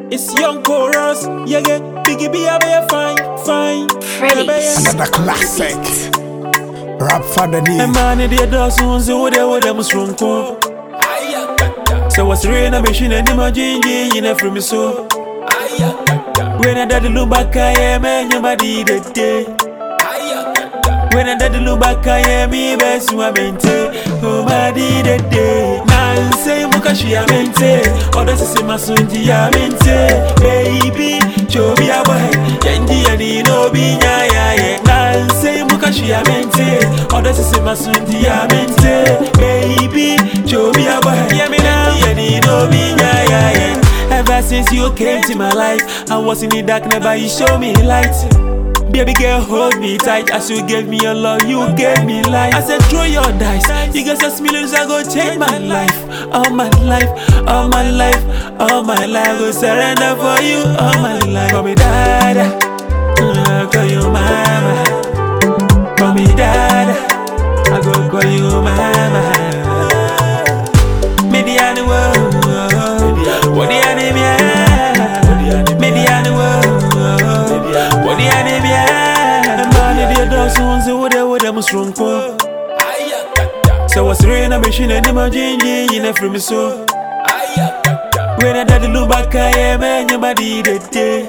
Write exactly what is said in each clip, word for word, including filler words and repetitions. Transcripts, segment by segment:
It's young chorus, yeah, yeah. Biggie be a be fine, fine. Another classic. Rap for the knee. And man, they do soon, so they would have strong core. So what's rain a machine and imagine you never from me so. When I did the look back, I am and your body that day. When I did the look back, I am me best you are mente. Oh, my did that day. Now say Mukashi a mente. Or does it say my son dia mente? Baby, show me a boy. Yendi and he no be ya ya ya. Now say Mukashi a mente. Or does it say my son dia mente? Baby, show me a boy. Yeah, me now. Yendi and he no be ya ya ya. Ever since you came to my life, I was in the dark, never you show me light. Baby girl, hold me tight. As you gave me your love, you gave me life. I said, throw your dice. You get some millions, I go change my life. All my life, all my life, all my life. I go surrender for you, all my life. Call me dada, I call you mama. Call me dada, I go call you mama. Mediana world, what the enemy? Mediana world, what the enemy? Strong core. So what's rain a machine and imagine you never from me so. When I did the look back, I am and your body that day.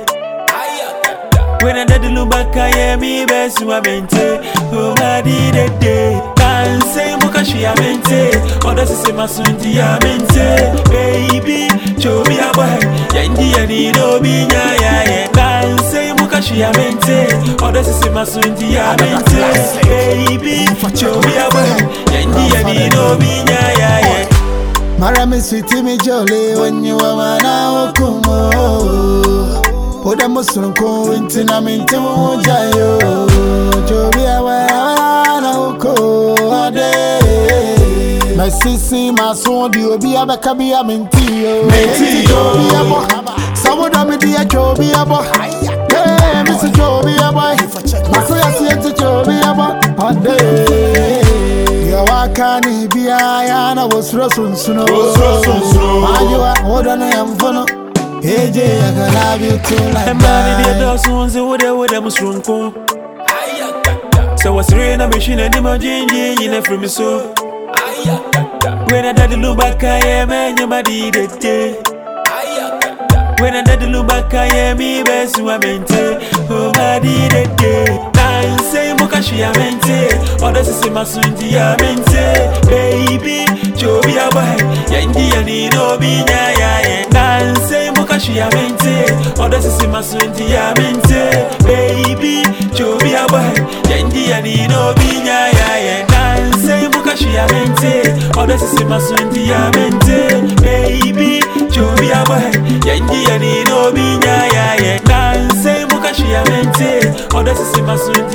When I did the look back, I am me best you are mente. Oh, my did that day. Can't say Mukashi a mente. Or does it say my son dia mente? Baby, show me a boy. Yendi and he no be ya ya ya. Can't say Mukashi a mente. Or does it say my son dia mente? Baby, show me a boy. Yendi and he no be ya ya ya. Marami sweetie me jolly when you are mana okumo. Oda musunko intina minti mujayo. Jobi awana uko ade. My sissy, my son, the obi abaka bi a minti yo. Minti yo. Sawoda mi di a jobi abo. Yeah, Mister Jobi abo. Masoya siete jobi abo. Ade. Yo wakani bi aya na wosro sunsuno. Wosro sunsuno. Majiwa oda no yamfono. A J, I can love you too like and that. And man, they do soon, so they would have strong core. So what's rain a machine and imagine you never from me so. When I did the look back, I am and your body that day. When I did the look back, I am me best you are mente. Oh, my did that day. Now say Mukashi a mente. Or does it say my son dia mente? Baby, show me a boy. Yendi and he no be ya ya ya. Now say Mukashi a mente. Or does it say my son dia mente? Baby, show me a boy. Yendi and he no be ya ya ya. Now say Mukashi a mente. Or does it say my son dia mente? Baby, show me a boy. Yendi and he no be ya ya ya. Now say Mukashi a mente. Or does it say my son